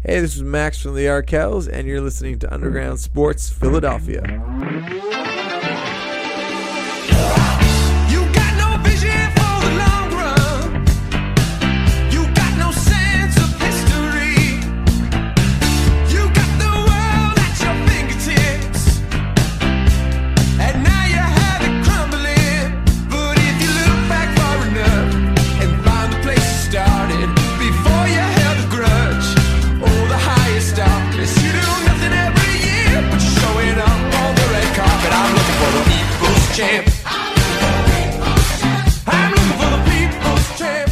Hey, this is Max from the Arkells, and you're listening to Underground Sports Philadelphia. Champ. I'm looking for the people's champ.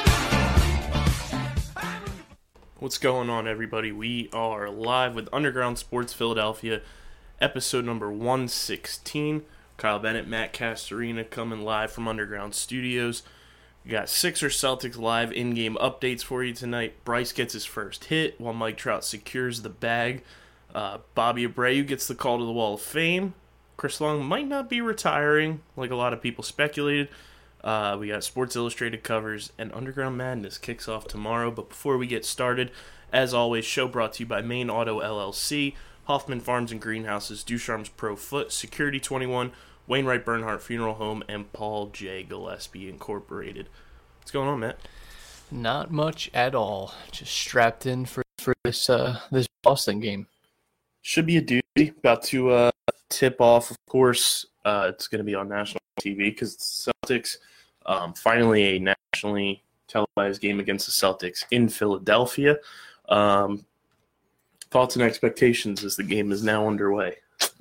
What's going on, everybody? We are live with Underground Sports Philadelphia, episode number 116. Kyle Bennett, Matt Castorina coming live from Underground Studios. We got Sixers Celtics live in-game updates for you tonight. Bryce gets his first hit while Mike Trout secures the bag. Bobby Abreu gets the call to the Wall of Fame. Chris Long might not be retiring, like a lot of people speculated. We got Sports Illustrated covers, and Underground Madness kicks off tomorrow. But before we get started, as always, show brought to you by Main Auto LLC, Hoffman Farms and Greenhouses, Ducharme's Pro Foot, Security 21, Wainwright Bernhardt Funeral Home, and Paul J. Gillespie Incorporated. What's going on, Matt? Not much at all. Just strapped in for this Boston game. Should be a duty. About to tip off, of course. It's going to be on national TV because the Celtics, finally a nationally televised game against the Celtics in Philadelphia. Thoughts and expectations as the game is now underway?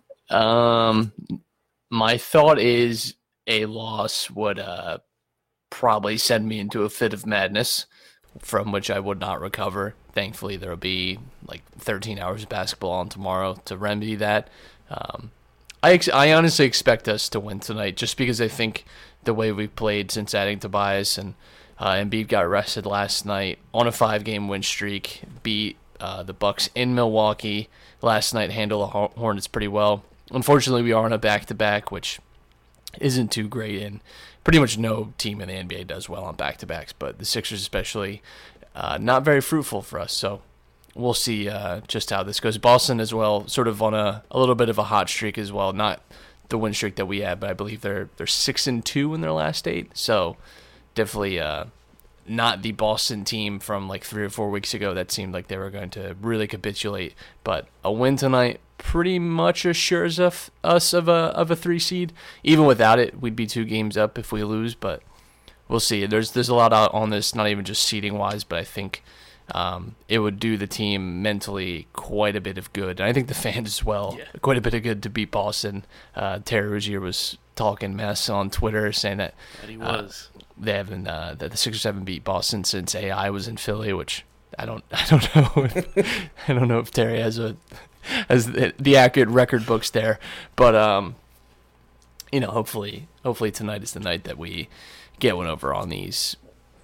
My thought is a loss would probably send me into a fit of madness from which I would not recover. Thankfully, there will be like 13 hours of basketball on tomorrow to remedy that. I honestly expect us to win tonight just because I think the way we've played since adding Tobias and Embiid got rested last night on a 5-game win streak, beat the Bucks in Milwaukee last night, handled the Hornets pretty well. Unfortunately, we are on a back-to-back, which isn't too great, and pretty much no team in the NBA does well on back-to-backs, but the Sixers especially, not very fruitful for us, so we'll see just how this goes. Boston as well, sort of on a little bit of a hot streak as well, not the win streak that we had, but I believe they're 6-2 in their last 8, so definitely not the Boston team from like 3 or 4 weeks ago that seemed like they were going to really capitulate, but a win tonight pretty much assures us of a 3 seed. Even without it, we'd be 2 games up if we lose, but we'll see. There's a lot out on this, not even just seeding wise, but I think it would do the team mentally quite a bit of good, and I think the fans as well, quite a bit of good to beat Boston. Terry Rozier was talking mess on Twitter, saying that he was. They haven't that the Sixers haven't beat Boston since AI was in Philly, which I don't know. I don't know if Terry has the accurate record books there, but hopefully tonight is the night that we get one over on these.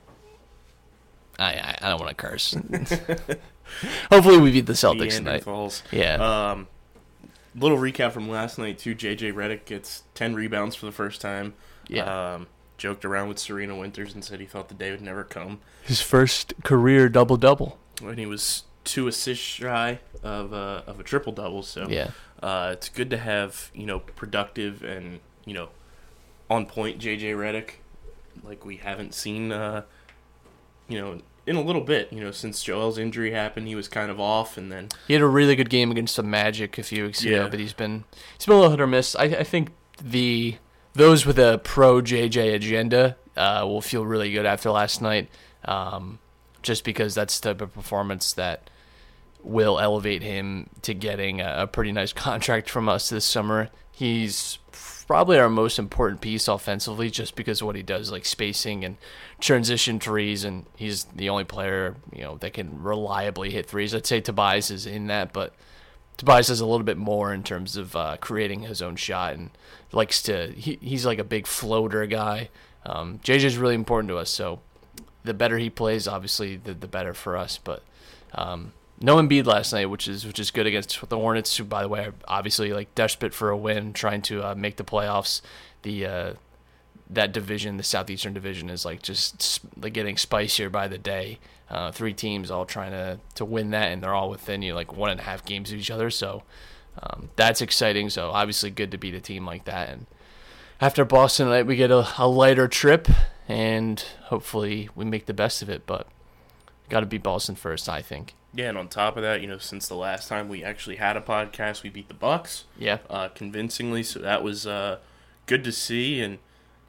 I don't want to curse. Hopefully we beat the Celtics tonight. Falls. Yeah. Little recap from last night too. JJ Redick gets 10 rebounds for the first time. Yeah. Joked around with Serena Winters and said he thought the day would never come. His first career double-double. When he was 2 assists shy of a triple-double. So yeah. It's good to have, productive and, on point JJ Redick like we haven't seen, in a little bit. Since Joel's injury happened, he was kind of off, and then he had a really good game against the Magic a few weeks ago, but he's been a little hit or miss. I think those with a pro JJ agenda will feel really good after last night, just because that's the type of performance that will elevate him to getting a pretty nice contract from us this summer. He's probably our most important piece offensively just because of what he does, like spacing and transition threes, and he's the only player that can reliably hit threes. I'd say Tobias is in that, but Tobias does a little bit more in terms of creating his own shot and likes to. He's like a big floater guy. JJ is really important to us, so the better he plays, obviously, the better for us. But no Embiid last night, which is good against the Hornets, who, by the way, are obviously like desperate for a win, trying to make the playoffs. The that division, the Southeastern Division, is like just like getting spicier by the day. 3 teams all trying to win that, and they're all within 1.5 games of each other. So that's exciting. So obviously good to beat a team like that. And after Boston tonight, we get a lighter trip, and hopefully we make the best of it. But got to beat Boston first, I think. Yeah, and on top of that, since the last time we actually had a podcast, we beat the Bucks. Yeah. Convincingly, so that was good to see, and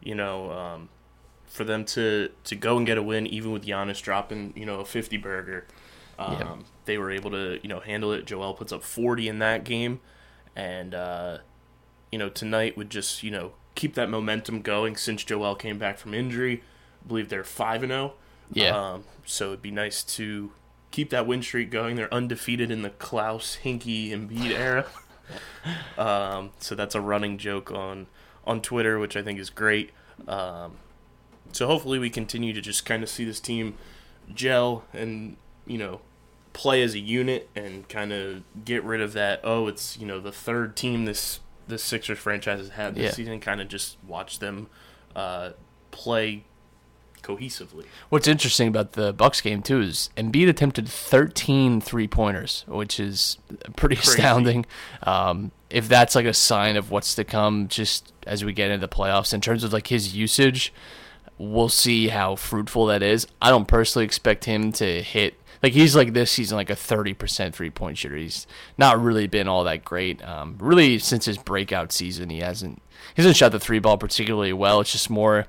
for them to go and get a win, even with Giannis dropping a 50 burger, they were able to handle it. Joel puts up 40 in that game, and tonight would just keep that momentum going since Joel came back from injury. I believe they're 5-0. Yeah. So it'd be nice to keep that win streak going. They're undefeated in the Klaus, Hinkie, Embiid era. So that's a running joke on Twitter, which I think is great. So hopefully we continue to just kind of see this team gel and, play as a unit and kind of get rid of that, it's, the third team this Sixers franchise has had this season, kind of just watch them play cohesively. What's interesting about the Bucks game too is Embiid attempted 13 3-pointers, which is pretty astounding. If that's like a sign of what's to come, just as we get into the playoffs, in terms of like his usage, we'll see how fruitful that is. I don't personally expect him to hit, like he's like this season like a 30% 3-point shooter. He's not really been all that great. Really since his breakout season, he hasn't shot the 3 ball particularly well. It's just more,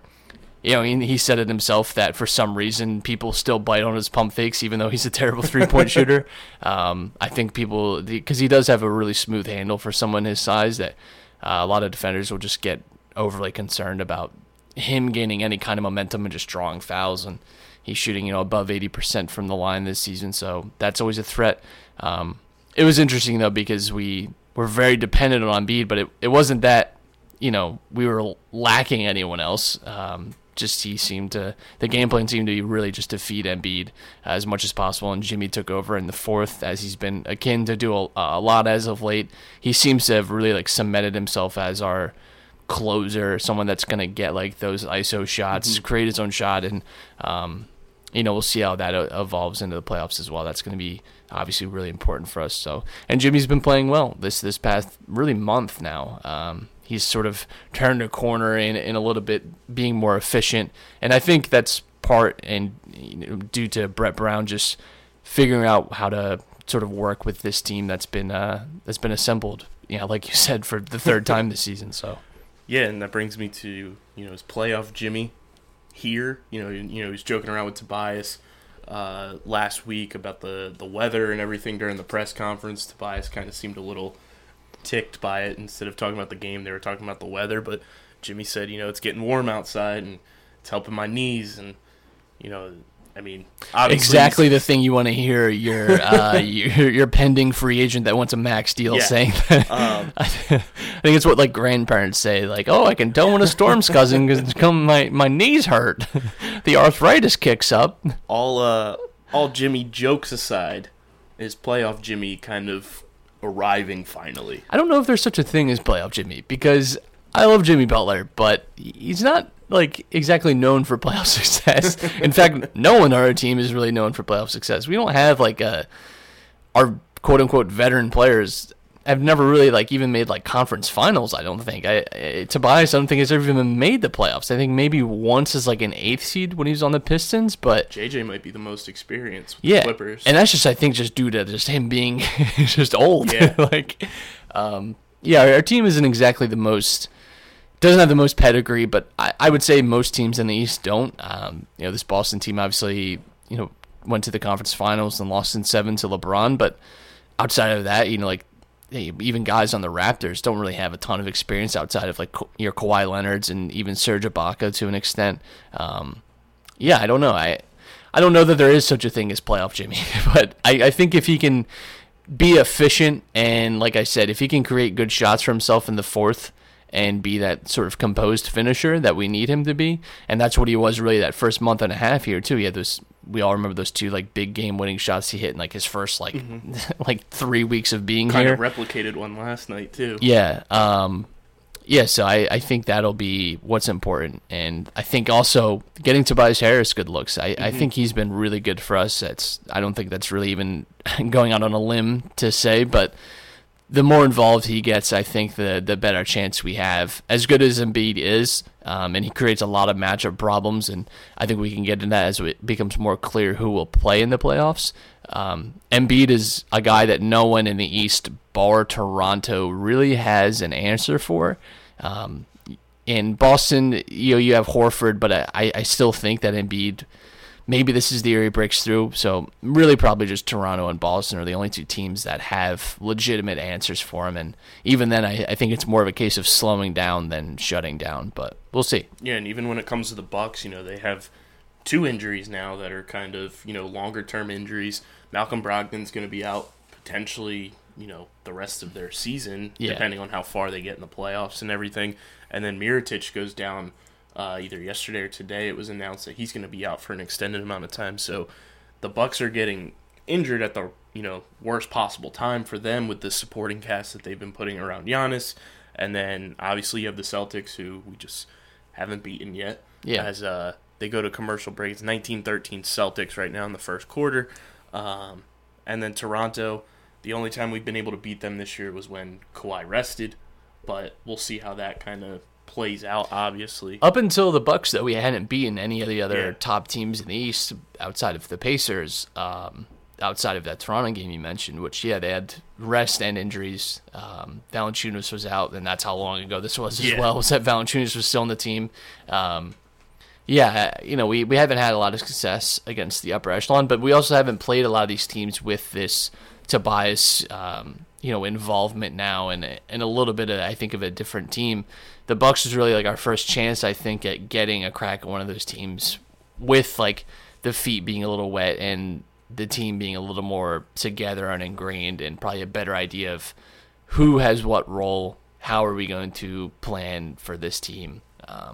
he said it himself that for some reason people still bite on his pump fakes even though he's a terrible 3-point shooter. I think people, because he does have a really smooth handle for someone his size, that a lot of defenders will just get overly concerned about him gaining any kind of momentum and just drawing fouls. And he's shooting, above 80% from the line this season, so that's always a threat. It was interesting though because we were very dependent on Embiid, but it wasn't that we were lacking anyone else. Just the game plan seemed to be really just to feed Embiid as much as possible, and Jimmy took over in the fourth, as he's been akin to do a lot as of late. He seems to have really like cemented himself as our closer, someone that's going to get like those ISO shots, create his own shot, and we'll see how that evolves into the playoffs as well. That's going to be obviously really important for us. So, and Jimmy's been playing well this past really month now. He's sort of turned a corner in a little bit, being more efficient, and I think that's part due to Brett Brown just figuring out how to sort of work with this team that's been assembled. Like you said, for the third time this season. So. Yeah, and that brings me to his playoff Jimmy here. He's joking around with Tobias last week about the weather and everything during the press conference. Tobias kind of seemed a little ticked by it. Instead of talking about the game, they were talking about the weather. But Jimmy said, it's getting warm outside and it's helping my knees. And obviously exactly the thing you want to hear your pending free agent that wants a max deal saying that. I think it's what like grandparents say, like, I can tell when a storm's cousin because my knees hurt. The arthritis kicks up. All Jimmy jokes aside, is playoff Jimmy kind of arriving finally? I don't know if there's such a thing as playoff Jimmy, because I love Jimmy Butler, but he's not like exactly known for playoff success. In fact, no one on our team is really known for playoff success. We don't have like our quote unquote veteran players have never really like even made like conference finals. I don't think Tobias, I don't think has ever even made the playoffs. I think maybe once as like an 8th seed when he was on the Pistons, but JJ might be the most experienced with the Clippers. And that's just, I think, just due to just him being just old. Yeah. Our team isn't exactly the most, doesn't have the most pedigree, but I would say most teams in the East don't. This Boston team obviously, went to the conference finals and lost in 7 to LeBron, but outside of that, even guys on the Raptors don't really have a ton of experience outside of like your Kawhi Leonards and even Serge Ibaka to an extent. I don't know. I don't know that there is such a thing as playoff Jimmy, but I think if he can be efficient and, like I said, if he can create good shots for himself in the fourth and be that sort of composed finisher that we need him to be, and that's what he was really that first month and a half here too. He had those, we all remember those 2 like big game winning shots he hit in like his first like 3 weeks of being kind here. Kind of replicated one last night too. Yeah. Yeah, so I think that'll be what's important. And I think also getting Tobias Harris good looks. I think he's been really good for us. I don't think that's really even going out on a limb to say, but the more involved he gets, I think the better chance we have. As good as Embiid is, and he creates a lot of matchup problems, and I think we can get into that as it becomes more clear who will play in the playoffs. Embiid is a guy that no one in the East, bar Toronto, really has an answer for. In Boston, you have Horford, but I still think that Embiid, maybe this is the year he breaks through. So really probably just Toronto and Boston are the only two teams that have legitimate answers for him. And even then, I think it's more of a case of slowing down than shutting down, but we'll see. Yeah, and even when it comes to the Bucks, they have 2 injuries now that are kind of, longer-term injuries. Malcolm Brogdon's going to be out potentially, the rest of their season, depending on how far they get in the playoffs and everything. And then Mirotic goes down either yesterday or today. It was announced that he's going to be out for an extended amount of time. So the Bucks are getting injured at the worst possible time for them with the supporting cast that they've been putting around Giannis. And then obviously you have the Celtics, who we just haven't beaten yet. Yeah. As they go to commercial break. It's 19-13 Celtics right now in the first quarter. And then Toronto, the only time we've been able to beat them this year was when Kawhi rested. But we'll see how that kind of plays out, obviously. Up until the Bucks, though, we hadn't beaten any of the other top teams in the East outside of the Pacers, outside of that Toronto game you mentioned, which, they had rest and injuries. Valanciunas was out, and that's how long ago this was as well, was that Valanciunas was still on the team. We haven't had a lot of success against the upper echelon, but we also haven't played a lot of these teams with this Tobias involvement now and a little bit of, I think, of a different team. The Bucks is really like our first chance, I think, at getting a crack at one of those teams with like the feet being a little wet and the team being a little more together and ingrained, and probably a better idea of who has what role, how are we going to plan for this team.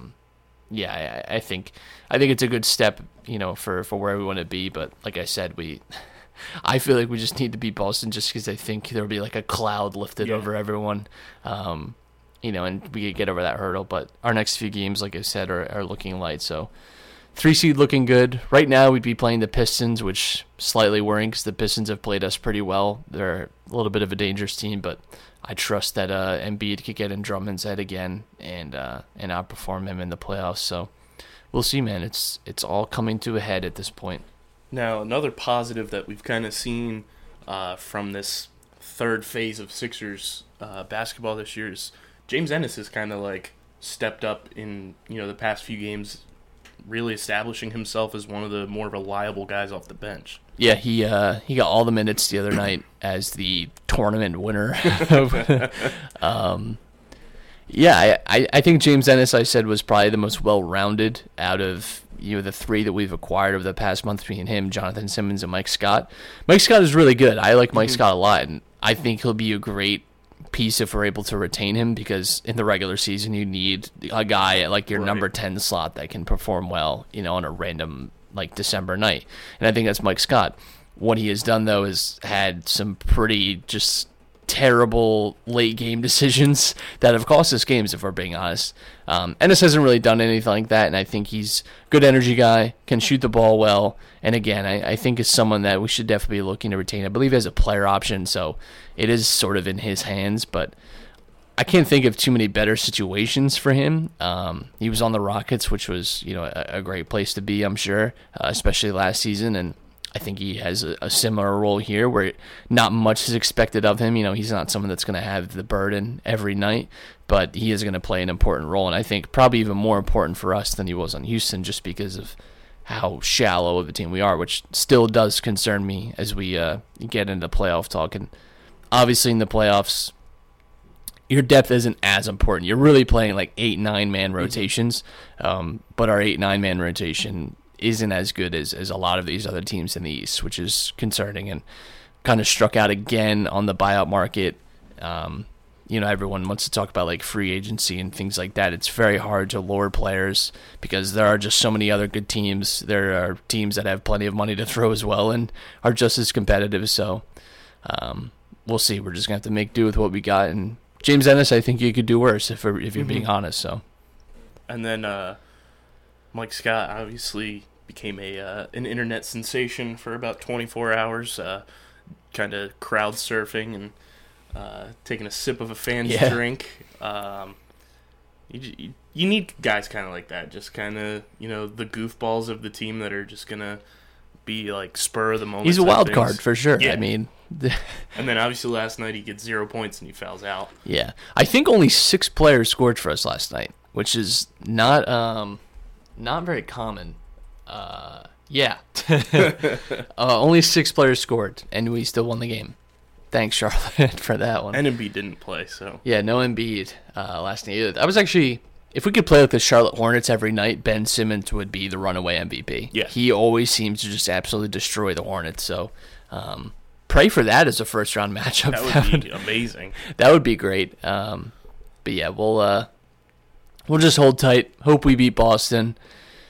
I think it's a good step, for where we want to be. But like I said, I feel like we just need to beat Boston just because I think there'll be like a cloud lifted over everyone, and we could get over that hurdle. But our next few games, like I said, are looking light. So 3 seed looking good. Right now we'd be playing the Pistons, which slightly worrying because the Pistons have played us pretty well. They're a little bit of a dangerous team, but I trust that Embiid could get in Drummond's head again and outperform him in the playoffs. So we'll see, man. It's all coming to a head at this point. Now, another positive that we've kind of seen from this third phase of Sixers basketball this year is James Ennis has kind of like stepped up in the past few games, really establishing himself as one of the more reliable guys off the bench. Yeah, he got all the minutes the other night as the tournament winner. I think James Ennis, I said, was probably the most well-rounded out of the 3 that we've acquired over the past month between him, Jonathan Simmons, and Mike Scott. Mike Scott is really good. I like Mike Scott a lot, and I think he'll be a great piece if we're able to retain him, because in the regular season you need a guy at like your number 10 slot that can perform well, on a random like December night. And I think that's Mike Scott. What he has done, though, is had some pretty just terrible late game decisions that have cost us games, if we're being honest. Ennis hasn't really done anything like that, and I think he's a good energy guy, can shoot the ball well, and again, I think is someone that we should definitely be looking to retain. I believe he has a player option, so it is sort of in his hands, but I can't think of too many better situations for him. He was on the Rockets, which was a great place to be, I'm sure, especially last season, and I think he has a similar role here where not much is expected of him. He's not someone that's going to have the burden every night, but he is going to play an important role, and I think probably even more important for us than he was on Houston, just because of how shallow of a team we are, which still does concern me as we get into playoff talk. And obviously in the playoffs, your depth isn't as important. You're really playing like 8-9 man rotations, but our 8-9 man rotation isn't as good as a lot of these other teams in the East, which is concerning, and kind of struck out again on the buyout market. Everyone wants to talk about like free agency and things like that. It's very hard to lure players because there are just so many other good teams. There are teams that have plenty of money to throw as well and are just as competitive. So we'll see. We're just going to have to make do with what we got and James Ennis, I think you could do worse if you're being honest. So, and then Mike Scott obviously became an internet sensation for about 24 hours, kind of crowd surfing and taking a sip of a fan's drink. You need guys kind of like that, just kind of, the goofballs of the team that are just going to be like spur of the moment. He's a wild card for sure. Yeah. I mean, and then obviously last night he gets 0 points and he fouls out. Yeah. I think only 6 players scored for us last night, which is not very common. Only 6 players scored, and we still won the game. Thanks, Charlotte, for that one. And Embiid didn't play, so. Yeah, no Embiid last night either. I was actually, if we could play like the Charlotte Hornets every night, Ben Simmons would be the runaway MVP. Yeah. He always seems to just absolutely destroy the Hornets, so pray for that as a first-round matchup. That would be amazing. That would be great. But yeah, we'll just hold tight. Hope we beat Boston.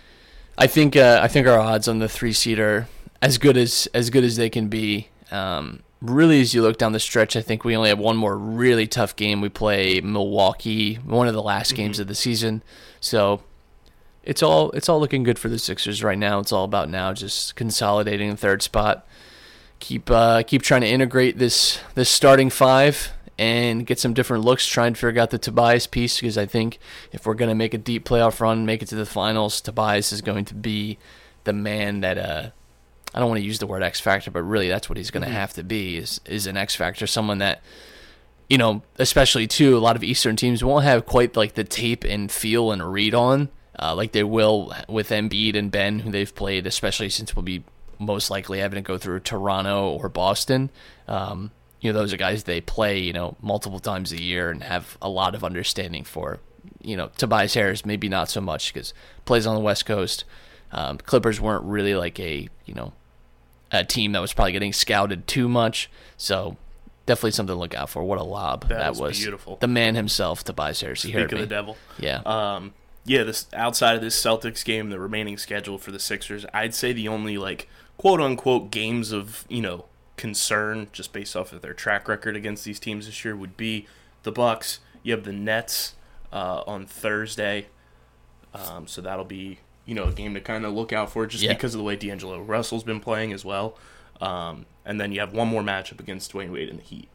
I think our odds on the 3 seed are as good as they can be. Really, as you look down the stretch, I think we only have one more really tough game. We play Milwaukee, one of the last games of the season. So it's all looking good for the Sixers right now. It's all about now just consolidating the 3rd spot. Keep trying to integrate this starting 5 and get some different looks, trying to figure out the Tobias piece, because I think if we're going to make a deep playoff run, make it to the finals, Tobias is going to be the man that I don't want to use the word X factor, but really that's what he's going to have to be is an X factor, someone that, especially too, a lot of Eastern teams won't have quite like the tape and feel and read on like they will with Embiid and Ben, who they've played, especially since we'll be most likely having to go through Toronto or Boston. Those are guys they play, multiple times a year and have a lot of understanding for. Tobias Harris maybe not so much because plays on the West Coast. Clippers weren't really like a team that was probably getting scouted too much, so definitely something to look out for. What a lob that was! Beautiful. The man himself, Tobias Harris. He heard me. Speak of the devil. Yeah. This outside of this Celtics game, the remaining schedule for the Sixers, I'd say the only like quote unquote games of concern, just based off of their track record against these teams this year, would be the Bucks. You have the Nets on Thursday, so that'll be a game to kind of look out for just because of the way D'Angelo Russell's been playing as well. And then you have one more matchup against Dwayne Wade and the Heat.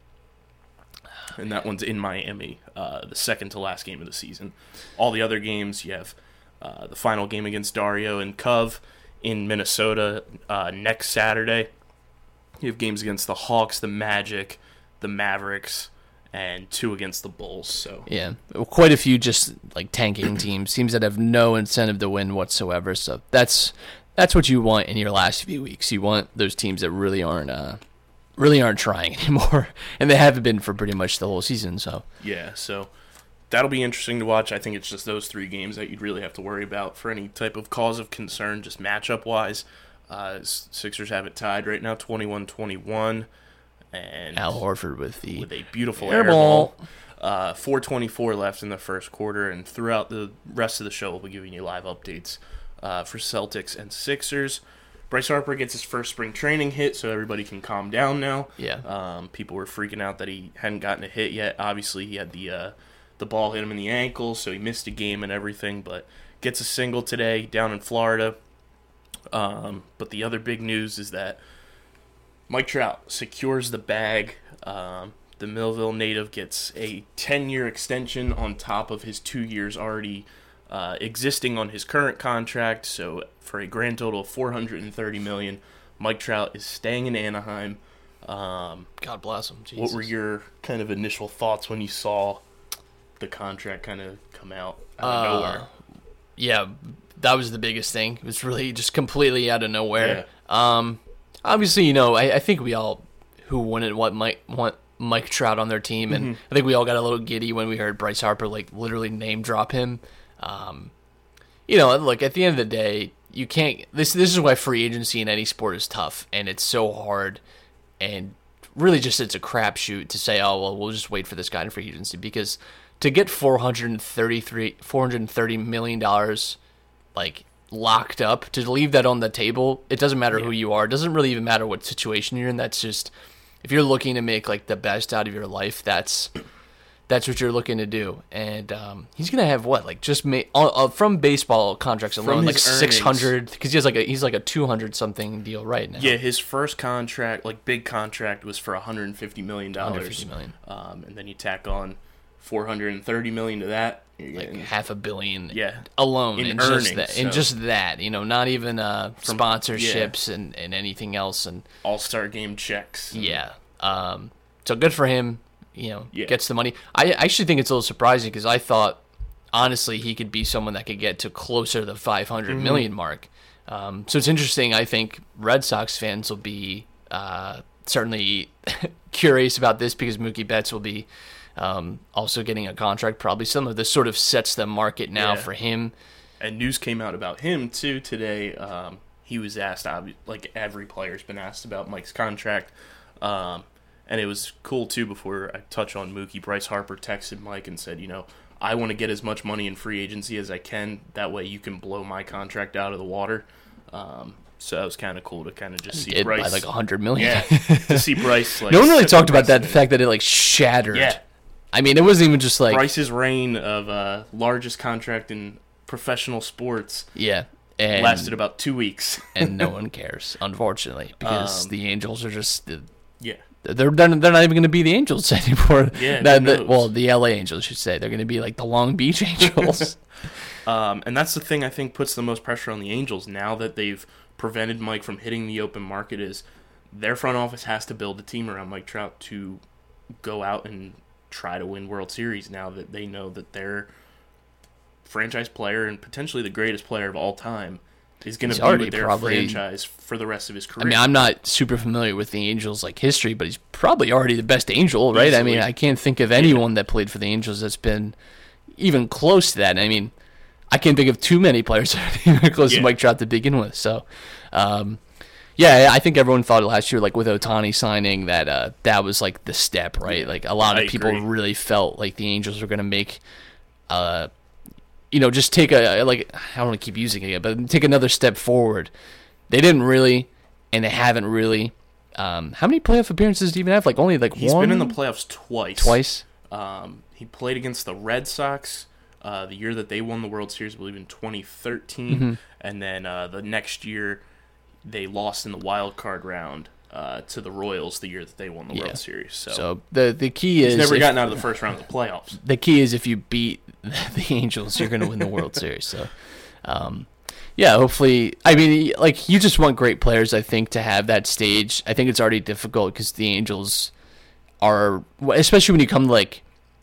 And that one's in Miami, the second to last game of the season. All the other games, you have the final game against Dario and Cove in Minnesota next Saturday. You have games against the Hawks, the Magic, the Mavericks, and 2 against the Bulls. So yeah, quite a few just like tanking teams that have no incentive to win whatsoever. So that's what you want in your last few weeks. You want those teams that really aren't trying anymore, and they haven't been for pretty much the whole season. So yeah, so that'll be interesting to watch. I think it's just those 3 games that you'd really have to worry about for any type of cause of concern, just matchup wise. Sixers have it tied right now, 21-21. And Al Horford with a beautiful air ball. 4:24 left in the first quarter, and throughout the rest of the show, we'll be giving you live updates for Celtics and Sixers. Bryce Harper gets his first spring training hit, so everybody can calm down now. Yeah. People were freaking out that he hadn't gotten a hit yet. Obviously, he had the ball hit him in the ankle, so he missed a game and everything, but gets a single today down in Florida. But the other big news is that Mike Trout secures the bag. The Millville native gets a 10-year extension on top of his 2 years already existing on his current contract. So for a grand total of $430 million, Mike Trout is staying in Anaheim. God bless him. Jesus. What were your kind of initial thoughts when you saw the contract kind of come out of nowhere? Yeah, that was the biggest thing. It was really just completely out of nowhere. Yeah. Obviously, I think we all who wouldn't want Mike Trout on their team, and I think we all got a little giddy when we heard Bryce Harper literally name drop him. Look, at the end of the day, you can't. This is why free agency in any sport is tough, and it's so hard, and really just it's a crapshoot to say, oh well, we'll just wait for this guy in free agency, because to get $430 million locked up, to leave that on the table, it doesn't matter who you are. It doesn't really even matter what situation you're in. That's just, if you're looking to make the best out of your life, that's that's what you're looking to do. And he's gonna have what, like, just from baseball contracts alone, From like his 600, because he's like a 200 something deal right now. Yeah, his first contract, like big contract, was for $150 million. $150 million. And then you tack on $430 million to that. You're Like getting $500 million Yeah. alone In in earnings, just that, so- in just that, not even sponsorships and anything else. And All-Star game checks. yeah, so good for him. Yeah. Gets the money. I actually think it's a little surprising because I thought, honestly, he could be someone that could get to closer to the 500 million mark. So it's interesting. I think Red Sox fans will be certainly curious about this because Mookie Betts will be also getting a contract. Probably some of this sort of sets the market now Yeah. for him. And news came out about him, too, today. He was asked, like every player's been asked about Mike's contract. And it was cool, too, before I touch on Mookie. Bryce Harper texted Mike and said, I want to get as much money in free agency as I can. That way you can blow my contract out of the water. So that was kind of cool to kind of just see Did Bryce. by like 100 million. Yeah, to see Bryce. Like, No one really set talked about that, the precedent. fact that it like shattered. Yeah. I mean, it wasn't even just like Bryce's reign of largest contract in professional sports yeah, and lasted about 2 weeks. and no one cares, unfortunately, because the Angels are just Yeah. they're not even going to be the Angels anymore. Yeah, who knows? Well, the LA Angels should say they're going to be like the Long Beach Angels. And that's the thing I think puts the most pressure on the Angels now that they've prevented Mike from hitting the open market is their front office has to build a team around Mike Trout to go out and try to win World Series now that they know that their franchise player and potentially the greatest player of all time is going to be already with their probably- franchise for the rest of his career. I mean, I'm not super familiar with the Angels like history, but he's probably already the best Angel, right? I mean, Easily. I can't think of anyone that played for the Angels that's been even close to that. I mean, I can't think of too many players that are even close Yeah. to Mike Trout to begin with. So, yeah, I think everyone thought last year, like with Ohtani signing, that that was like the step, right? Like a lot I of people agree. really felt like the Angels were going to make, just take I don't want to keep using it, but take another step forward. They didn't really, and they haven't really. How many playoff appearances do you even have? Like only like He's one? been in the playoffs twice. Twice? He played against the Red Sox the year that they won the World Series, I believe in 2013. Mm-hmm. And then the next year, they lost in the wild card round to the Royals the year that they won the Yeah. World Series. So, So the key is he's never if- gotten out of the first round of the playoffs. the key is if you beat the Angels, you're going to win the World Series. So, yeah, hopefully. I mean, like you just want great players, I think, to have that stage. I think it's already difficult because the Angels are, especially when you come to like,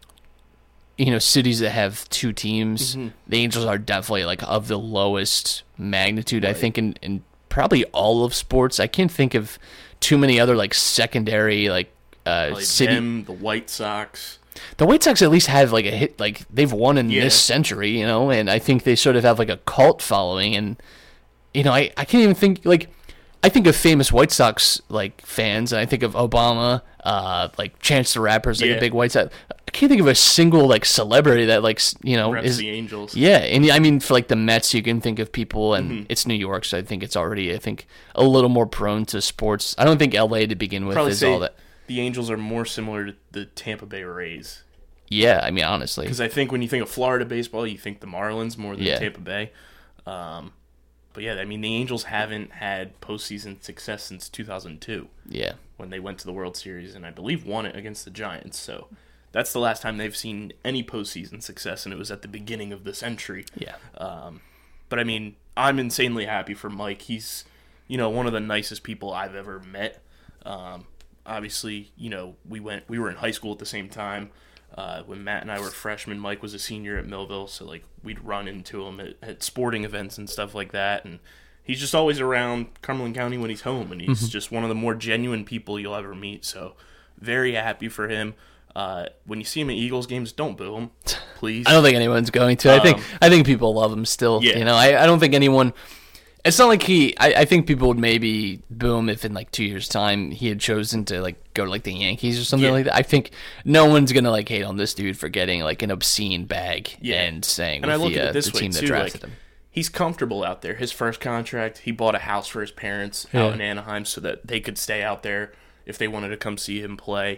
cities that have two teams. Mm-hmm. The Angels are definitely like of the lowest magnitude. I think in probably all of sports. I can't think of too many other like secondary like Like city. them, the White Sox. The White Sox at least have like a hit, like they've won in Yeah. this century, and I think they sort of have like a cult following, and I can't even think like I think of famous White Sox like fans, and I think of Obama, like Chance the Rapper's like Yeah. a big White Sox. I can't think of a single like celebrity that like Reps is the Angels. yeah, and I mean for like the Mets, you can think of people, and Mm-hmm. it's New York, so I think it's already a little more prone to sports. I don't think L.A. to begin with Probably is say all that. the Angels are more similar to the Tampa Bay Rays. Yeah, I mean honestly, Because I think when you think of Florida baseball, you think the Marlins more than Yeah. Tampa Bay. But yeah, I mean, the Angels haven't had postseason success since 2002 yeah. when they went to the World Series and I believe won it against the Giants. So that's the last time they've seen any postseason success, and it was at the beginning of the century. Yeah. But I mean, I'm insanely happy for Mike. He's, one of the nicest people I've ever met. Obviously, we were in high school at the same time. When Matt and I were freshmen, Mike was a senior at Millville, so like we'd run into him at sporting events and stuff like that. And he's just always around Cumberland County when he's home, and he's just one of the more genuine people you'll ever meet. So very happy for him. When you see him at Eagles games, don't boo him, please. I don't think anyone's going to. I think people love him still. Yeah. I don't think anyone. It's not like I think people would maybe boo him if in like 2 years' time he had chosen to like go to like the Yankees or something Yeah. like that. I think no one's gonna like hate on this dude for getting like an obscene bag Yeah. and saying And I with look at it this the way team that too, drafted like, him. he's comfortable out there. His first contract, he bought a house for his parents out in Anaheim so that they could stay out there if they wanted to come see him play.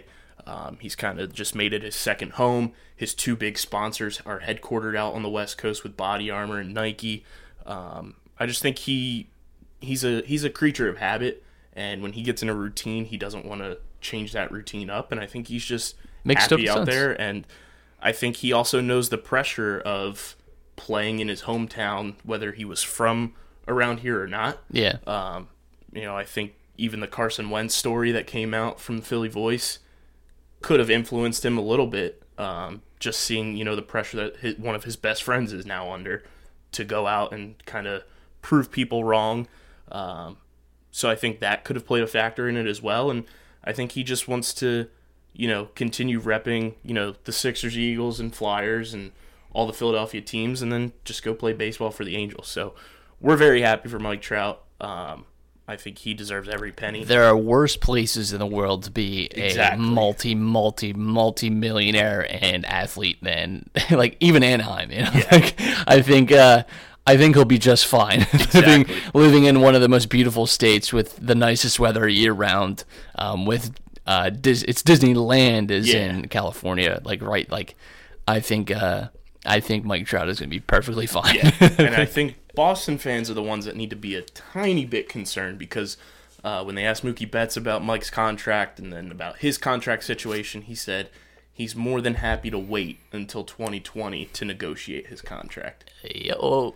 He's kind of just made it his second home. His two big sponsors are headquartered out on the West Coast with Body Armor and Nike. I just think he's a creature of habit, and when he gets in a routine, he doesn't want to change that routine up. And I think he's just happy out there. And I think he also knows the pressure of playing in his hometown, whether he was from around here or not. Yeah. I think even the Carson Wentz story that came out from the Philly Voice could have influenced him a little bit. Just seeing, the pressure that one of his best friends is now under to go out and kind of prove people wrong. So I think that could have played a factor in it as well. And I think he just wants to, continue repping, the Sixers, Eagles, and Flyers and all the Philadelphia teams, and then just go play baseball for the Angels. So we're very happy for Mike Trout. I think he deserves every penny. There are worse places in the world to be a multi-millionaire and athlete than like even Anaheim. Yeah. I think he'll be just fine. Exactly. living in one of the most beautiful states with the nicest weather year round. It's Disneyland is in California. I think Mike Trout is going to be perfectly fine. Yeah. And I think Boston fans are the ones that need to be a tiny bit concerned because when they asked Mookie Betts about Mike's contract and then about his contract situation, he said he's more than happy to wait until 2020 to negotiate his contract. Well,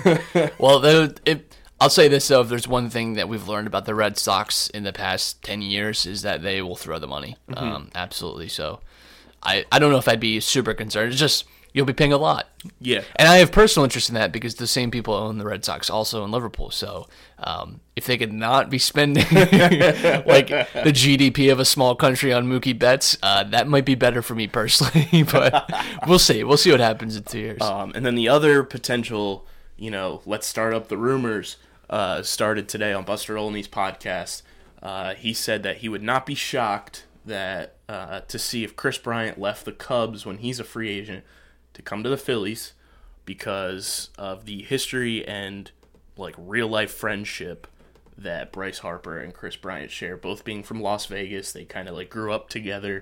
I'll say this, though. If there's one thing that we've learned about the Red Sox in the past 10 years is that they will throw the money. Absolutely. So I don't know if I'd be super concerned. It's just you'll be paying a lot. Yeah. And I have personal interest in that because the same people own the Red Sox also in Liverpool. So if they could not be spending like the GDP of a small country on Mookie Betts, that might be better for me personally. But we'll see. We'll see what happens in 2 years. And then the other potential, let's start up the rumors, started today on Buster Olney's podcast. He said that he would not be shocked that to see if Chris Bryant left the Cubs when he's a free agent to come to the Phillies because of the history and real life friendship that Bryce Harper and Chris Bryant share, both being from Las Vegas. They kind of grew up together.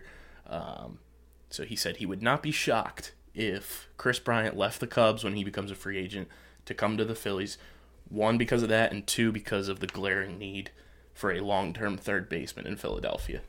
So he said he would not be shocked if Chris Bryant left the Cubs when he becomes a free agent to come to the Phillies. One, because of that, and two, because of the glaring need for a long-term third baseman in Philadelphia.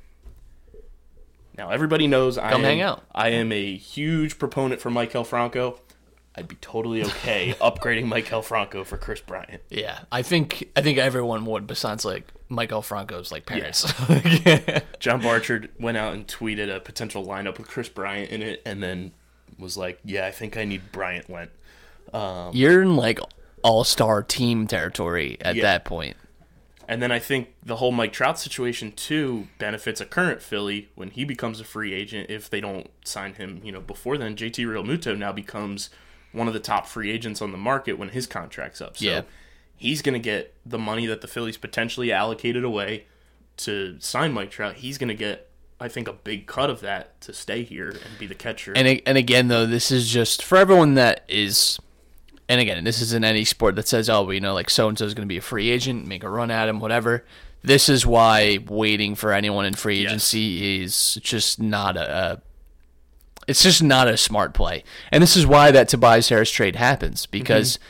Now, everybody knows hang out. I am a huge proponent for Maikel Franco. I'd be totally okay upgrading Maikel Franco for Chris Bryant. Yeah, I think everyone would, besides Maikel Franco's parents. Yeah. John Barchard went out and tweeted a potential lineup with Chris Bryant in it, and then was like, "Yeah, I think I need Bryant Went." You're in all-star team territory at that point. And then I think the whole Mike Trout situation, too, benefits a current Philly when he becomes a free agent. If they don't sign him, before then, JT Realmuto now becomes one of the top free agents on the market when his contract's up. So he's going to get the money that the Phillies potentially allocated away to sign Mike Trout. He's going to get, I think, a big cut of that to stay here and be the catcher. And again, though, this is just for everyone that is... And again, this isn't any sport that says, so-and-so is going to be a free agent, make a run at him, whatever. This is why waiting for anyone in free agency is just not it's just not a smart play. And this is why that Tobias Harris trade happens, because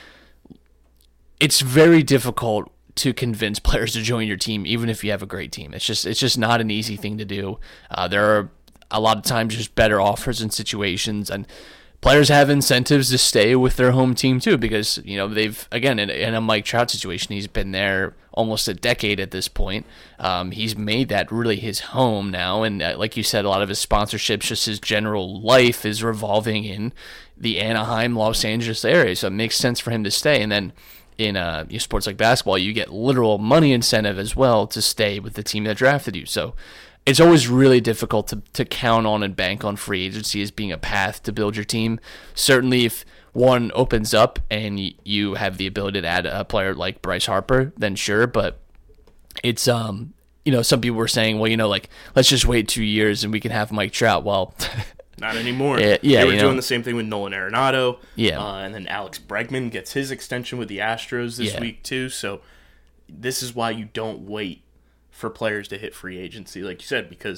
it's very difficult to convince players to join your team, even if you have a great team. It's just not an easy thing to do. There are a lot of times just better offers and situations, and players have incentives to stay with their home team too, because they've, again, in a Mike Trout situation, he's been there almost a decade at this point. He's made that really his home now, and like you said, a lot of his sponsorships, just his general life is revolving in the Anaheim, Los Angeles area, so it makes sense for him to stay. And then in sports like basketball, you get literal money incentive as well to stay with the team that drafted you. So it's always really difficult to count on and bank on free agency as being a path to build your team. Certainly if one opens up and you have the ability to add a player like Bryce Harper, then sure. But it's, some people were saying, well, let's just wait 2 years and we can have Mike Trout. Well, not anymore. Yeah, they were doing the same thing with Nolan Arenado. Yeah. And then Alex Bregman gets his extension with the Astros this week too. So this is why you don't wait for players to hit free agency, like you said, because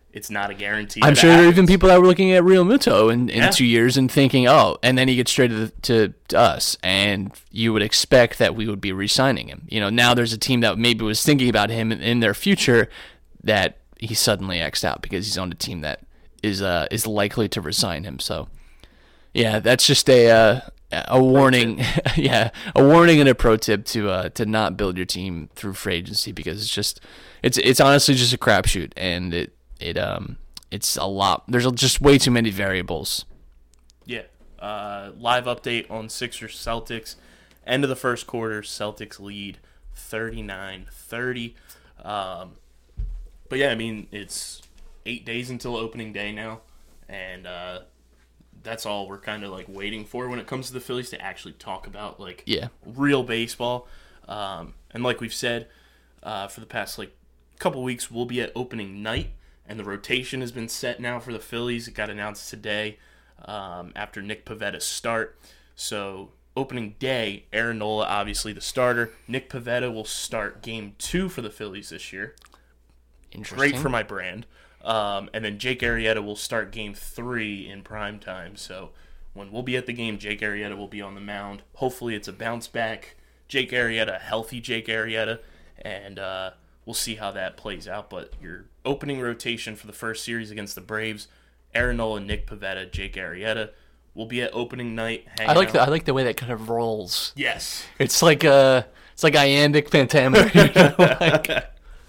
it's not a guarantee. I'm that it sure there are even happens. people that were looking at Real Muto in Yeah. 2 years and thinking, oh, and then he gets traded to us, and you would expect that we would be re-signing him. Now there's a team that maybe was thinking about him in their future that he suddenly X'd out because he's on a team that is likely to resign him. So, yeah, that's just a warning. Yeah, a warning and a pro tip to not build your team through free agency, because it's honestly just a crapshoot, and it's a lot. There's just way too many variables. Yeah. Live update on Sixers Celtics. End of the first quarter, Celtics lead 39-30. But yeah, I mean, it's 8 days until opening day now, and that's all we're kind of like waiting for when it comes to the Phillies to actually talk about like real baseball. And like we've said, for the past like couple weeks, we'll be at opening night, and the rotation has been set now for the Phillies. It got announced today after Nick Pavetta's start. So opening day, Aaron Nola, obviously the starter. Nick Pivetta will start Game 2 for the Phillies this year. Interesting. Great for my brand. And then Jake Arrieta will start Game 3 in prime time. So when we'll be at the game, Jake Arrieta will be on the mound. Hopefully it's a bounce back Jake Arrieta, a healthy Jake Arrieta, and we'll see how that plays out. But your opening rotation for the first series against the Braves, Aaron Nola, Nick Pivetta, Jake Arrieta, will be at opening night. I like the way that kind of rolls. Yes. It's like iambic pentameter.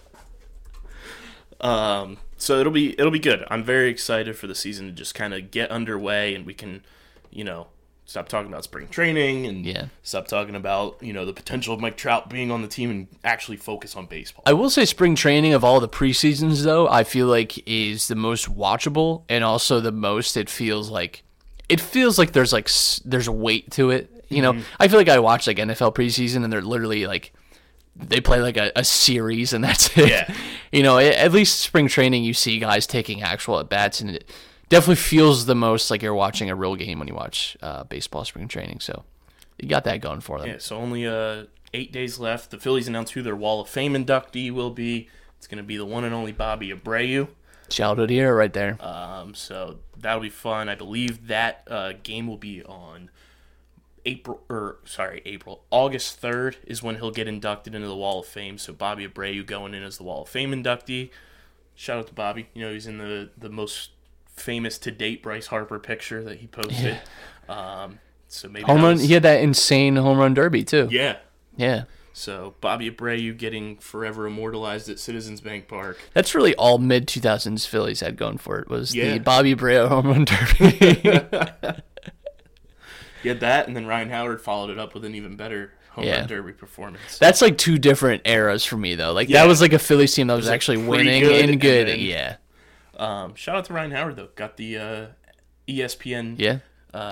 So it'll be good. I'm very excited for the season to just kind of get underway, and we can, stop talking about spring training and stop talking about, the potential of Mike Trout being on the team and actually focus on baseball. I will say spring training of all the preseasons, though, I feel like is the most watchable, and also the most it feels like there's weight to it. I feel like I watch like NFL preseason, and they're literally like they play like a series, and that's it. Yeah. At least spring training, you see guys taking actual at bats, and it definitely feels the most like you're watching a real game when you watch baseball spring training. So you got that going for them. Yeah. So only 8 days left. The Phillies announced who their Wall of Fame inductee will be. It's going to be the one and only Bobby Abreu. Childhood hero right there. So that'll be fun. I believe that game will be on August 3rd is when he'll get inducted into the Wall of Fame. So Bobby Abreu going in as the Wall of Fame inductee. Shout out to Bobby. He's in the most famous to date Bryce Harper picture that he posted. So maybe home run. He had that insane home run derby too. Yeah. So Bobby Abreu getting forever immortalized at Citizens Bank Park. That's really all mid 2000s Phillies had going for it was the Bobby Abreu home run derby. You had that, and then Ryan Howard followed it up with an even better home run derby performance. That's like two different eras for me, though. Like that was like a Phillies team that was actually winning and good. Shout out to Ryan Howard though. Got the ESPN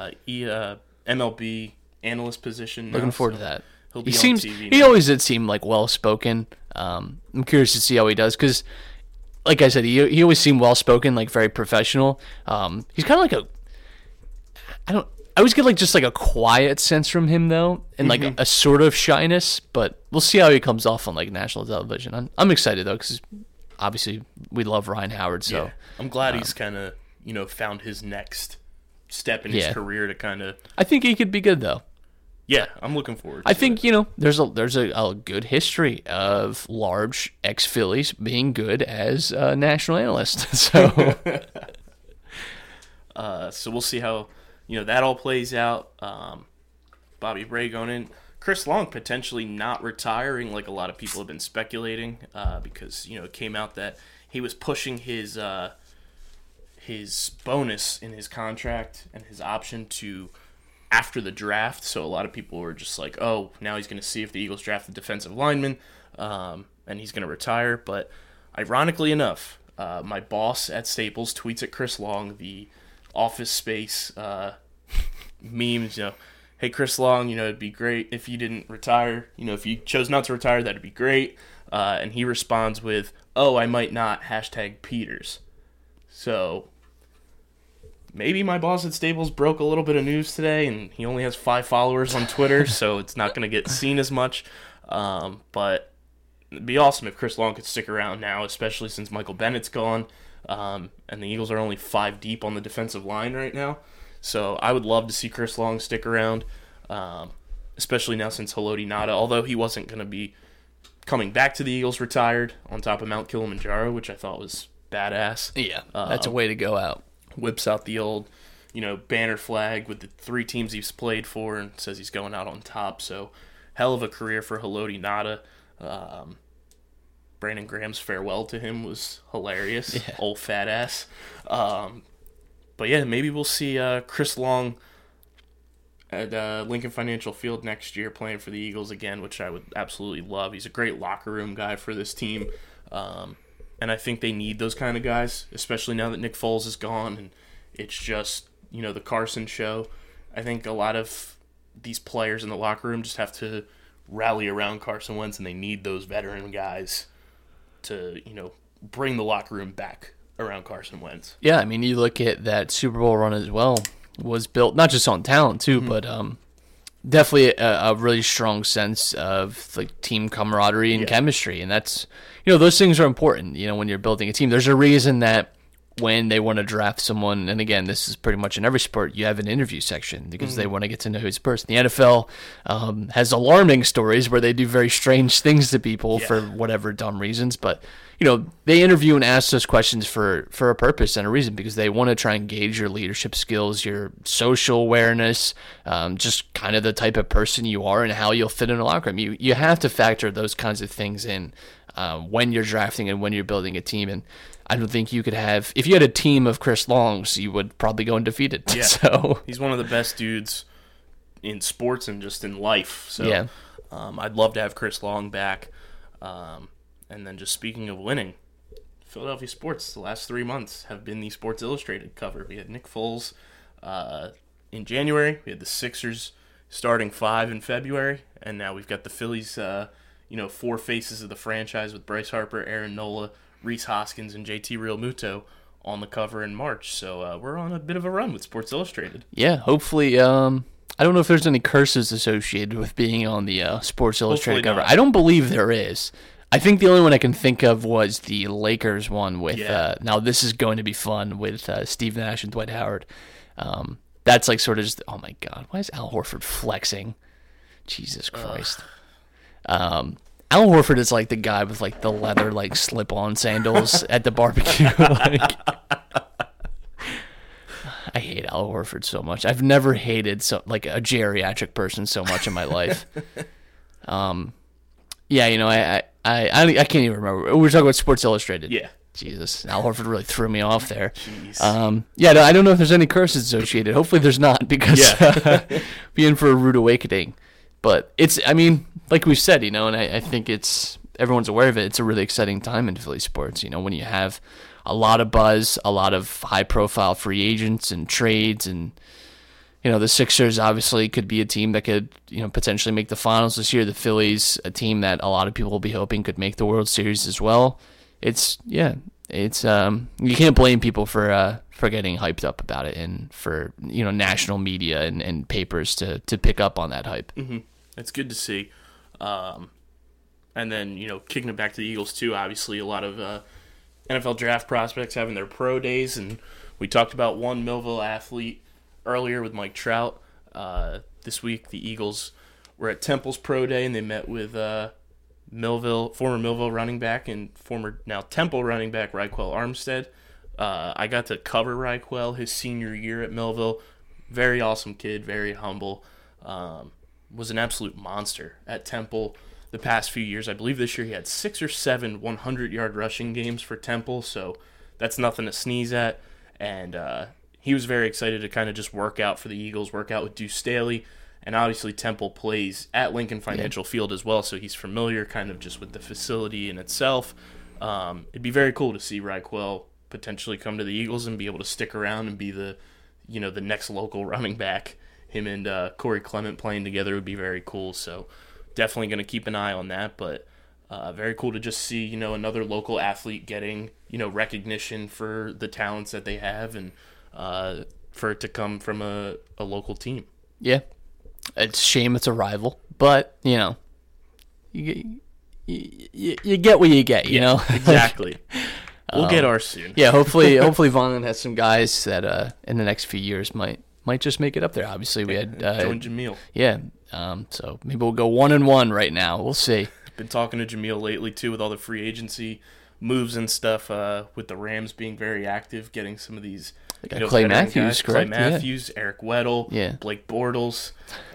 MLB analyst position. Looking forward to that. He'll be He on seems TV he now. always did seem like well spoken. I'm curious to see how he does because, like I said, he always seemed well spoken, like very professional. He's kind of like I always get like just like a quiet sense from him though, and like a sort of shyness. But we'll see how he comes off on like national television. I'm excited though because obviously we love Ryan Howard. So I'm glad he's kind of found his next step in his career to kind of. I think he could be good though. Yeah, I'm looking forward. I think there's a good history of large ex-Phillies being good as national analysts. So so we'll see how that all plays out. Bobby Abreu going in. Chris Long potentially not retiring like a lot of people have been speculating because it came out that he was pushing his bonus in his contract and his option to after the draft. So a lot of people were just like, oh, now he's going to see if the Eagles draft the defensive lineman and he's going to retire. But ironically enough, my boss at Staples tweets at Chris Long the Office Space memes, hey, Chris Long, it'd be great if you didn't retire. If you chose not to retire, that'd be great. And he responds with, oh, I might not, #Peters. So maybe my boss at Staples broke a little bit of news today, and he only has 5 followers on Twitter, so it's not going to get seen as much. But it'd be awesome if Chris Long could stick around now, especially since Michael Bennett's gone. And the Eagles are only 5 deep on the defensive line right now. So I would love to see Chris Long stick around, especially now since Haloti Ngata, although he wasn't going to be coming back to the Eagles retired on top of Mount Kilimanjaro, which I thought was badass. Yeah, that's a way to go out. Whips out the old, banner flag with the 3 teams he's played for and says he's going out on top. So hell of a career for Haloti Ngata. Brandon Graham's farewell to him was hilarious. Yeah. Old fat ass. But yeah, maybe we'll see Chris Long at Lincoln Financial Field next year playing for the Eagles again, which I would absolutely love. He's a great locker room guy for this team. And I think they need those kind of guys, especially now that Nick Foles is gone and it's just, the Carson show. I think a lot of these players in the locker room just have to rally around Carson Wentz, and they need those veteran guys to, bring the locker room back around Carson Wentz. Yeah, I mean, you look at that Super Bowl run as well, was built not just on talent too, but definitely a really strong sense of like team camaraderie and chemistry, and that's those things are important. When you're building a team, there's a reason that when they want to draft someone, and again, this is pretty much in every sport, you have an interview section because they want to get to know who's the person. The NFL has alarming stories where they do very strange things to people for whatever dumb reasons, but they interview and ask those questions for a purpose and a reason, because they want to try and gauge your leadership skills, your social awareness, just kind of the type of person you are and how you'll fit in a locker room. You have to factor those kinds of things in when you're drafting and when you're building a team. And I don't think you could have, if you had a team of Chris Longs, you would probably go undefeated. Yeah. So he's one of the best dudes in sports and just in life. So yeah. I'd love to have Chris Long back. And then just speaking of winning, Philadelphia sports the last 3 months have been the Sports Illustrated cover. We had Nick Foles in January. We had the Sixers starting 5 in February. And now we've got the Phillies, 4 faces of the franchise with Bryce Harper, Aaron Nola, Reese Hoskins, and JT Realmuto on the cover in March. So we're on a bit of a run with Sports Illustrated. Yeah, hopefully. I don't know if there's any curses associated with being on the Sports Illustrated cover. Not. I don't believe there is. I think the only one I can think of was the Lakers one with, now this is going to be fun, with Steve Nash and Dwight Howard. That's like sort of just, oh my God, why is Al Horford flexing? Jesus Christ. Al Horford is like the guy with like the leather like slip-on sandals at the barbecue. Like, I hate Al Horford so much. I've never hated a geriatric person so much in my life. Yeah, I can't even remember. We were talking about Sports Illustrated. Yeah. Jesus, Al Horford really threw me off there. Jeez. I don't know if there's any curses associated. Hopefully there's not, because be in for a rude awakening. But like we've said, and I think everyone's aware of it. It's a really exciting time in Philly sports. When you have a lot of buzz, a lot of high-profile free agents and trades, and the Sixers obviously could be a team that could potentially make the finals this year. The Phillies, a team that a lot of people will be hoping could make the World Series as well. It's you can't blame people for getting hyped up about it, and for national media and papers to pick up on that hype. Mm-hmm. It's good to see. And then, kicking it back to the Eagles, too, obviously a lot of NFL draft prospects having their pro days, and we talked about one Millville athlete earlier with Mike Trout. This week, the Eagles were at Temple's pro day, and they met with former Millville running back and former now Temple running back Raquel Armstead. I got to cover Raquel his senior year at Millville. Very awesome kid, very humble. Was an absolute monster at Temple the past few years. I believe this year he had 6 or 7 100-yard rushing games for Temple, so that's nothing to sneeze at. And he was very excited to kind of just work out for the Eagles, work out with Deuce Staley. And obviously Temple plays at Lincoln Financial Field as well, so he's familiar kind of just with the facility in itself. It'd be very cool to see Raquel potentially come to the Eagles and be able to stick around and be the next local running back. Him and Corey Clement playing together would be very cool, so definitely going to keep an eye on that. But very cool to just see, another local athlete getting, recognition for the talents that they have, and for it to come from a local team. Yeah. It's a shame it's a rival, but, you get what you get, Exactly. We'll get ours soon. Yeah, hopefully Vineland has some guys that in the next few years might just make it up there. Obviously, we had Join Jameel. Yeah, so maybe we'll go 1-1 right now. We'll see. Been talking to Jameel lately too with all the free agency moves and stuff. With the Rams being very active, getting some of these Clay veteran Matthews, guys. correct? Clay Matthews, Eric Weddle, Blake Bortles.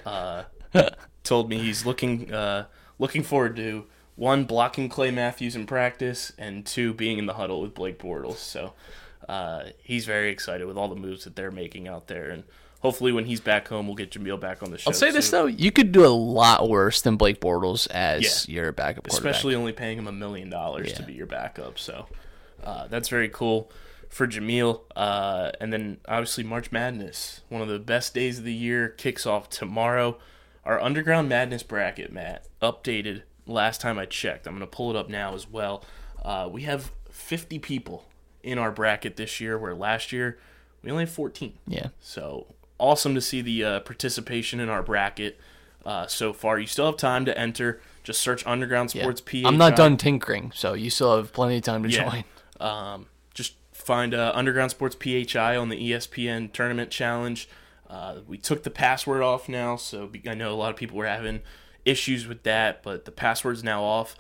Told me he's looking forward to, one, blocking Clay Matthews in practice, and two, being in the huddle with Blake Bortles. So he's very excited with all the moves that they're making out there, and hopefully when he's back home, we'll get Jameel back on the show. I'll say this, though. You could do a lot worse than Blake Bortles as your backup quarterback. Especially only paying him $1 million to be your backup. So that's very cool for Jameel. And then, obviously, March Madness, one of the best days of the year, kicks off tomorrow. Our Underground Madness bracket, Matt, updated last time I checked. I'm going to pull it up now as well. We have 50 people in our bracket this year, where last year we only had 14. Yeah. So awesome to see the participation in our bracket so far. You still have time to enter. Just search Underground Sports PHI. I'm not done tinkering, so you still have plenty of time to join. Just find Underground Sports PHI on the ESPN Tournament Challenge. We took the password off now, so I know a lot of people were having issues with that, but the password's now off.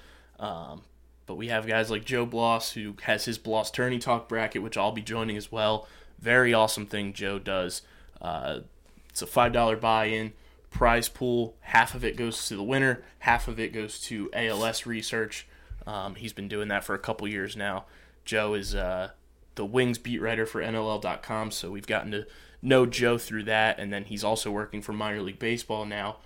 But we have guys like Joe Bloss, who has his Bloss Tourney Talk bracket, which I'll be joining as well. Very awesome thing Joe does. It's a $5 buy-in, prize pool. Half of it goes to the winner, half of it goes to ALS research. He's been doing that for a couple years now. Joe is the Wings beat writer for NLL.com, so we've gotten to know Joe through that, and then he's also working for minor league baseball now,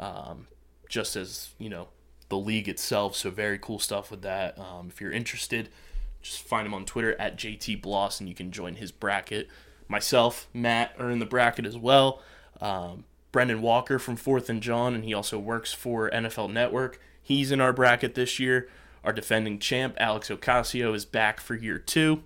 just as, the league itself, so very cool stuff with that. If you're interested, just find him on Twitter at JT Bloss, and you can join his bracket. Myself, Matt, are in the bracket as well. Brendan Walker from 4th and John, and he also works for NFL Network. He's in our bracket this year. Our defending champ, Alex Ocasio, is back for year 2.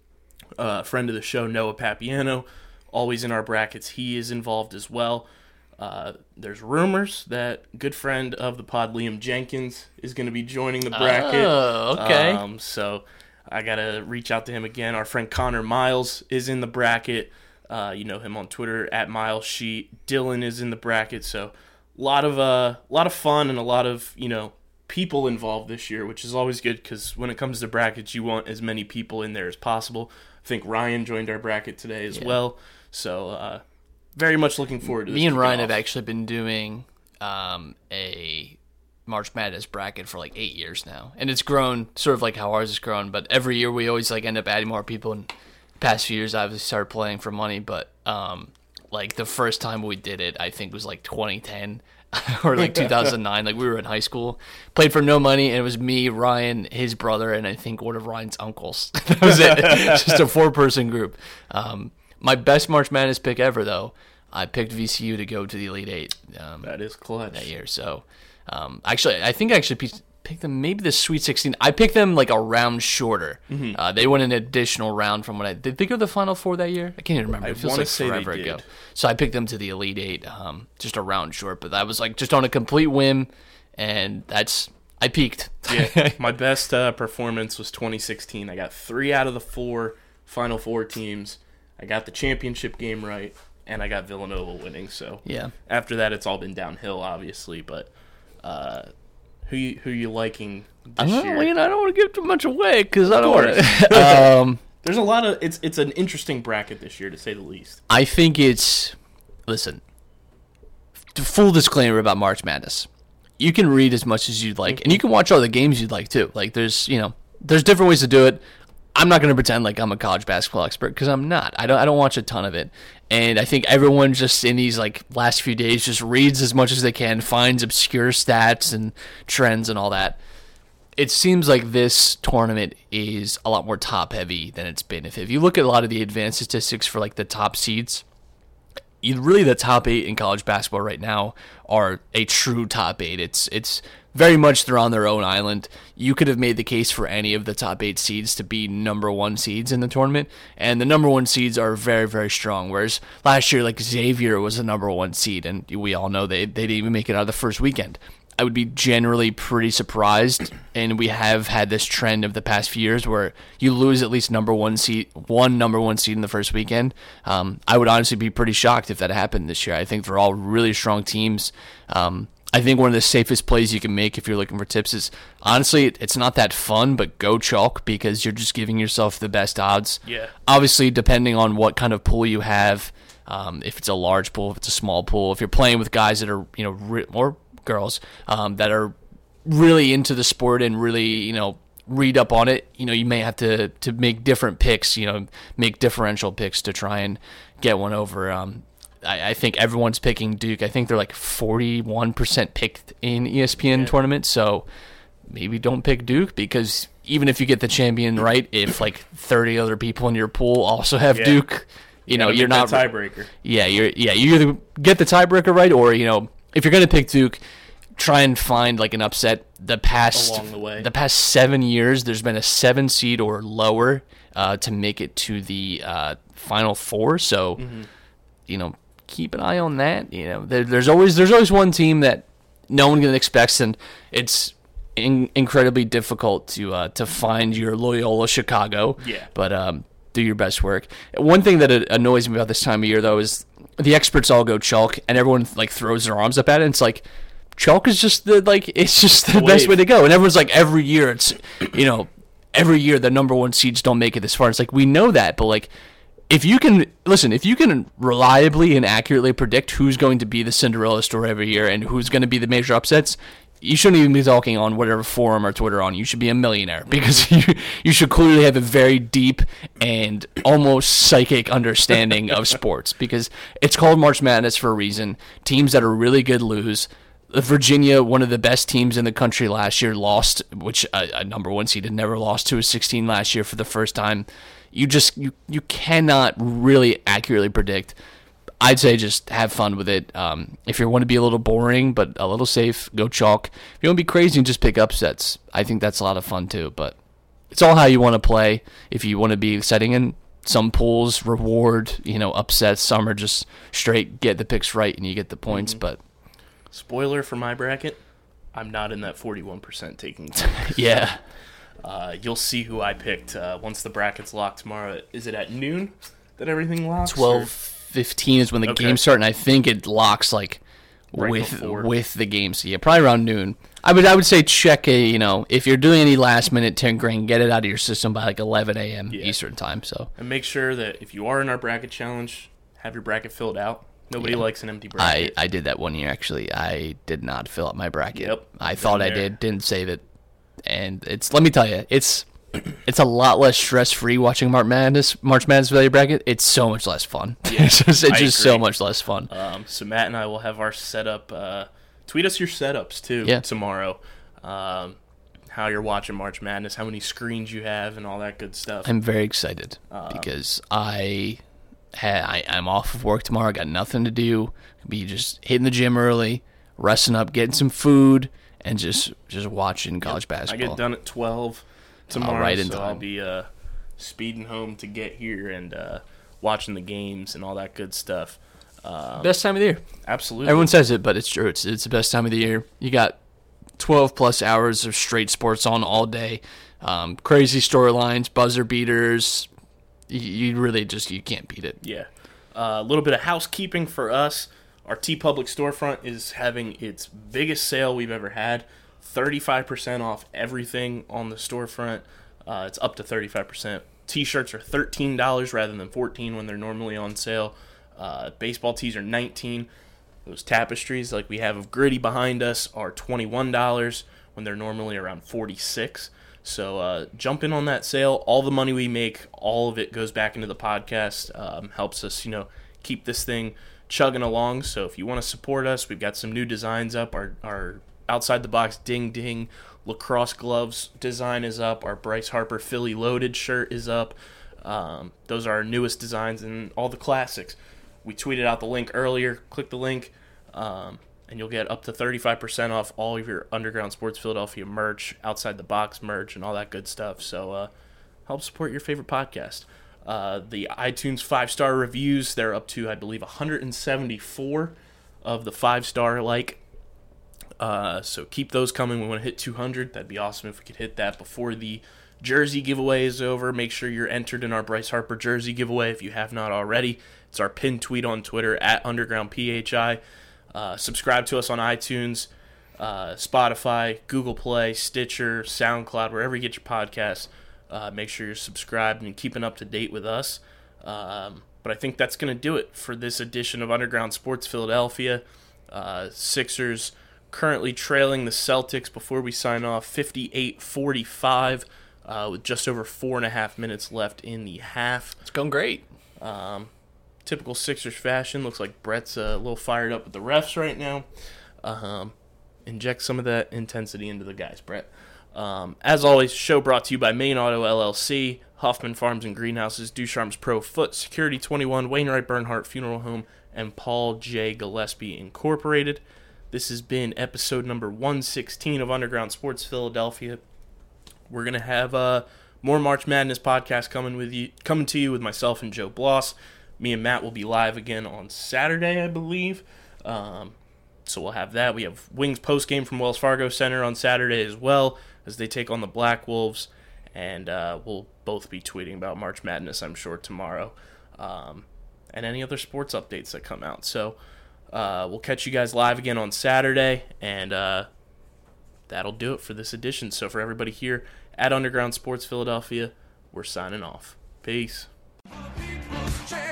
Friend of the show, Noah Papiano, always in our brackets. He is involved as well. There's rumors that good friend of the pod, Liam Jenkins, is going to be joining the bracket. Oh, okay. So I got to reach out to him again. Our friend Connor Miles is in the bracket. You know him on Twitter at Miles Sheet. Dylan is in the bracket. So a lot of fun and a lot of, people involved this year, which is always good because when it comes to brackets, you want as many people in there as possible. I think Ryan joined our bracket today as well. So very much looking forward to this. Me and Ryan have actually been doing a March Madness bracket for like 8 years now, and it's grown sort of like how ours has grown. But every year we always end up adding more people. And the past few years, I obviously started playing for money, but like the first time we did it, I think was like 2010 or like 2009. Like we were in high school, played for no money, and it was me, Ryan, his brother, and I think one of Ryan's uncles. That was it. Just a 4-person group. My best March Madness pick ever, though, I picked VCU to go to the Elite Eight. That is clutch. That year. So, I think I actually picked them maybe the Sweet 16. I picked them like a round shorter. Mm-hmm. They went an additional round from what did they go to the Final Four that year? I can't even remember. It feels like forever ago. So I picked them to the Elite Eight, just a round short. But that was like just on a complete whim, and I peaked. Yeah, my best performance was 2016. I got 3 out of the 4 Final Four teams. I got the championship game right, and I got Villanova winning. So yeah. After that, it's all been downhill, obviously. But who you liking this year? I don't want to give too much away because I don't want to. There's a lot of it's an interesting bracket this year, to say the least. I think listen. Full disclaimer about March Madness. You can read as much as you'd like, and you can watch all the games you'd like too. Like there's different ways to do it. I'm not going to pretend like I'm a college basketball expert because I'm not. I don't watch a ton of it. And I think everyone just in these like last few days just reads as much as they can, finds obscure stats and trends and all that. It seems like this tournament is a lot more top heavy than it's been. If you look at a lot of the advanced statistics for like the top seeds, really the top 8 in college basketball right now are a true top 8. It's very much they're on their own island. You could have made the case for any of the top 8 seeds to be number 1 seeds in the tournament, and the number 1 seeds are very, very strong. Whereas last year, like Xavier was the number 1 seed, and we all know they didn't even make it out of the first weekend. I would be generally pretty surprised, and we have had this trend of the past few years where you lose at least number one seed in the first weekend. I would honestly be pretty shocked if that happened this year. I think they're all really strong teams. I think one of the safest plays you can make if you're looking for tips is, honestly, it's not that fun, but go chalk because you're just giving yourself the best odds. Yeah. Obviously, depending on what kind of pool you have, if it's a large pool, if it's a small pool, if you're playing with guys that are, or girls that are really into the sport and really, read up on it, you may have to make different picks, make differential picks to try and get one over. I think everyone's picking Duke. I think they're like 41% picked in ESPN tournaments, so maybe don't pick Duke because even if you get the champion right, if like 30 other people in your pool also have Duke, you're not tiebreaker. Yeah, you either get the tiebreaker right or if you're going to pick Duke, try and find like an upset. Along the way. The past 7 years, there's been a 7 seed or lower to make it to the Final Four. So, keep an eye on that. There's always one team that no one expects, and it's incredibly difficult to find your Loyola Chicago. Yeah. But do your best work. One thing that annoys me about this time of year, though, is the experts all go chalk, and everyone like throws their arms up at it. And it's like chalk is just the best way to go. And everyone's like, every year every year the number one seeds don't make it this far. It's like we know that, but like if you can reliably and accurately predict who's going to be the Cinderella story every year and who's going to be the major upsets, you shouldn't even be talking on whatever forum or Twitter on. You should be a millionaire because you should clearly have a very deep and almost psychic understanding of sports because it's called March Madness for a reason. Teams that are really good lose. Virginia, one of the best teams in the country last year, lost, which a number one seed had never lost to a 16 last year for the first time. You cannot really accurately predict. I'd say just have fun with it. If you want to be a little boring but a little safe, go chalk. If you want to be crazy and just pick upsets, I think that's a lot of fun too. But it's all how you want to play. If you want to be exciting, in some pools reward upsets, some are just straight get the picks right and you get the points. But spoiler for my bracket, I'm not in that 41% taking. Yeah. You'll see who I picked once the bracket's locked tomorrow. Is it at noon that everything locks? 12:15 is when the games start, and I think it locks like right with the games. Yeah, probably around noon. I would say check if you're doing any last minute tinkering, get it out of your system by like 11 a.m. Eastern time. So and make sure that if you are in our bracket challenge, have your bracket filled out. Nobody likes an empty bracket. I did that one year actually. I did not fill out my bracket. Yep, I thought I did, didn't save it. And let me tell you, it's a lot less stress-free watching March Madness without your bracket. It's so much less fun. Yeah, it's just so much less fun. So Matt and I will have our setup. Tweet us your setups, too, tomorrow. How you're watching March Madness, how many screens you have, and all that good stuff. I'm very excited because I'm off of work tomorrow. I got nothing to do. Be just hitting the gym early, resting up, getting some food, and just watching college basketball. I get done at 12 tomorrow, right in so time. I'll be speeding home to get here and watching the games and all that good stuff. Best time of the year. Absolutely. Everyone says it, but it's true. It's the best time of the year. You got 12-plus hours of straight sports on all day. Crazy storylines, buzzer beaters. You really you can't beat it. Yeah. A little bit of housekeeping for us. Our TeePublic storefront is having its biggest sale we've ever had. 35% off everything on the storefront. It's up to 35%. T-shirts are $13 rather than $14 when they're normally on sale. Baseball tees are $19. Those tapestries like we have of Gritty behind us are $21 when they're normally around $46. So jump in on that sale. All the money we make, all of it goes back into the podcast. Helps us, keep this thing chugging along. So if you want to support us, we've got some new designs up. Our outside the box ding ding lacrosse gloves design is up. Our Bryce Harper Philly Loaded shirt is up. Those are our newest designs and all the classics. We tweeted out the link earlier. Click the link, and you'll get up to 35% off all of your Underground Sports Philadelphia merch, outside the box merch, and all that good stuff. So help support your favorite podcast. The iTunes 5-star reviews, they're up to, I believe, 174 of the 5-star So keep those coming. We want to hit 200. That'd be awesome if we could hit that before the jersey giveaway is over. Make sure you're entered in our Bryce Harper jersey giveaway if you have not already. It's our pinned tweet on Twitter at UndergroundPHI. Subscribe to us on iTunes, Spotify, Google Play, Stitcher, SoundCloud, wherever you get your podcasts. Make sure you're subscribed and keeping up to date with us. But I think that's going to do it for this edition of Underground Sports Philadelphia. Sixers currently trailing the Celtics before we sign off 58-45 with just over 4.5 minutes left in the half. It's going great. Typical Sixers fashion. Looks like Brett's a little fired up with the refs right now. Inject some of that intensity into the guys, Brett. As always, show brought to you by Main Auto LLC, Huffman Farms and Greenhouses, Ducharme's Pro Foot, Security 21, Wainwright Bernhardt Funeral Home, and Paul J. Gillespie Incorporated. This has been episode number 116 of Underground Sports Philadelphia. We're going to have more March Madness podcast coming to you with myself and Joe Bloss. Me and Matt will be live again on Saturday, I believe. So we'll have that. We have Wings postgame from Wells Fargo Center on Saturday as well as they take on the Black Wolves. And we'll both be tweeting about March Madness, I'm sure, tomorrow. And any other sports updates that come out. So we'll catch you guys live again on Saturday. And that'll do it for this edition. So for everybody here at Underground Sports Philadelphia, we're signing off. Peace. People's champ.